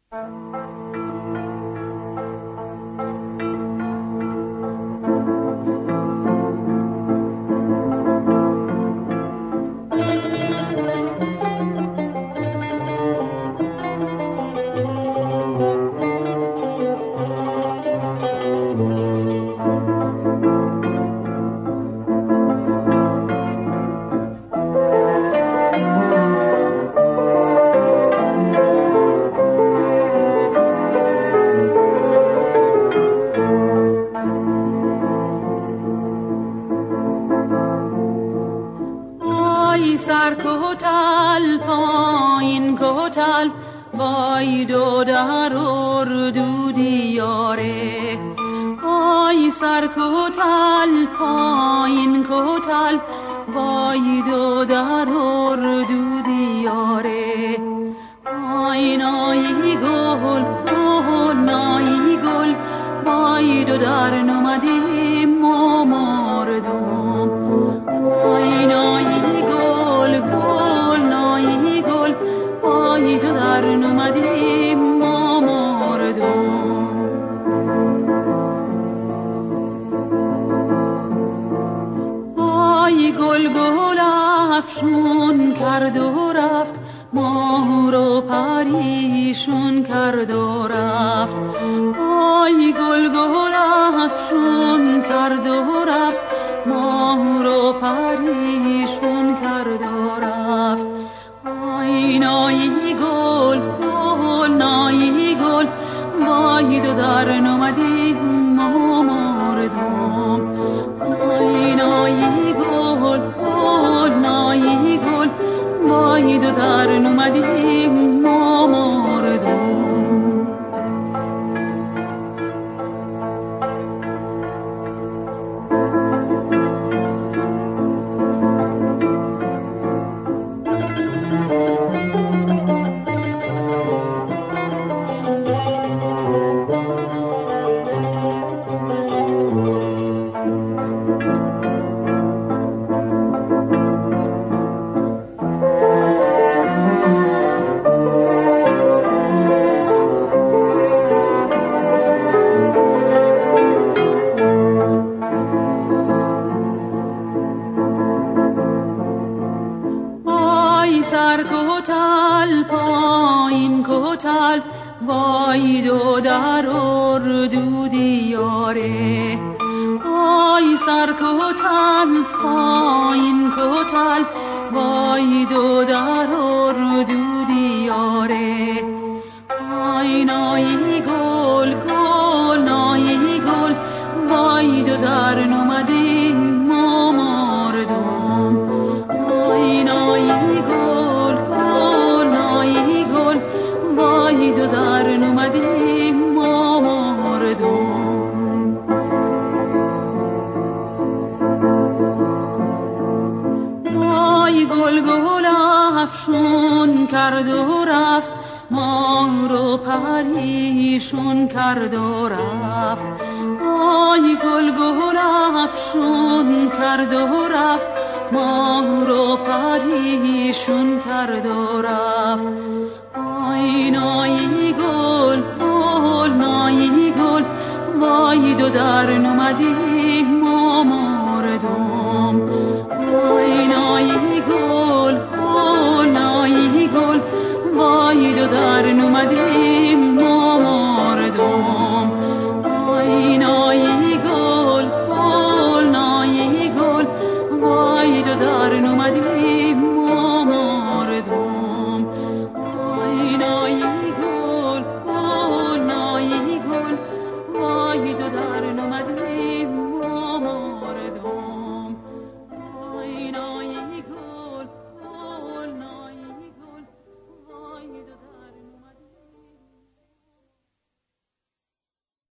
وای دو در اردو دیاره وای سر کوتل پایین کوتل وای دو در اردو دیاره وای نایی گل نایی گل وای دو در نمدیم و مردم وای نایی گل نایی گل وای دو در نمدیم و مردم وای گل افشون کرد و رفت ماه رو پریشون کرد و رفت وای گل افشون کرد و رفت ماه رو پریشون کرد و رفت وای نایی گل نایی گل وای دو در نمدیم ما مردم وای نایی گل نایی گل وای دو در نمدیم ما مردم وای دو در اردو دیاره وای سر کوتل پایین کوتل وای دو در اردو دیاره وای نایی گل نایی گل وای دو در نمدیم و مردم وای نایی گل نایی گل وای دو در نمدیم و مردم وای گل افشون کرد و رفت ماه رو پریشون کرد و رفت وای گل افشون کرد و رفت ماه رو پریشون کرد و رفت وای نایی گل نایی گل وای دو در نمدیم و مردم وای نایی گل نایی گل وای دو در نمدیم